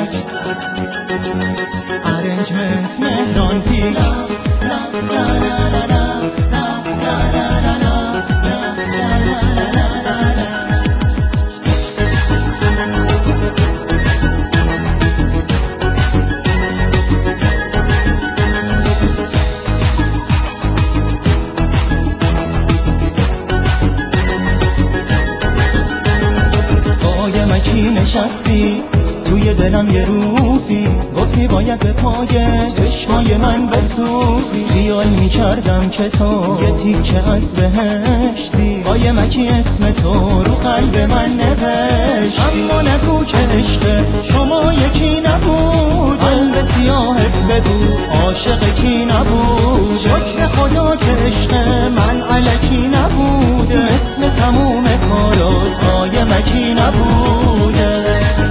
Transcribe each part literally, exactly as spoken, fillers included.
Arrangement مهران پیک کی نشستی توی دلم یه روزی گفتی باید به پای چشمای من بسوزی خیال میکردم که تو یه تیکه از بهشتی با یه مکی اسم تو رو قلب من نوشتی اما نگو که عشق شما یکی نبود قلب سیاهت بگو عاشق کی نبود شکر خدا که عشق من الکی نبوده مثل تموم کارازهای مکی نبوده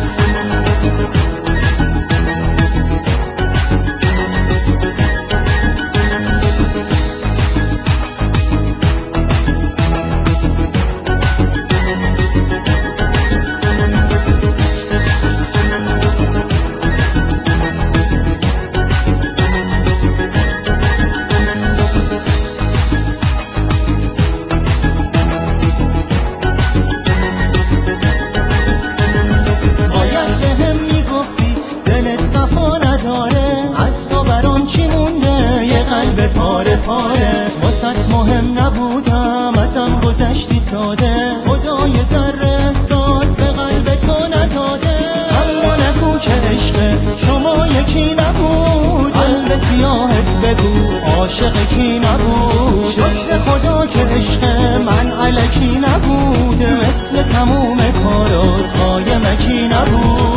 قلب پاره پاره واسط مهم نبودم ازم گذشتی ساده خدای ذره احساس به قلب تو نداده اما نگو که عشق شما یکی نبود قلب سیاهت بگو عاشق کی نبود شکر خدا که عشق من الکی نبوده مثل تموم کارازهای مکی نبود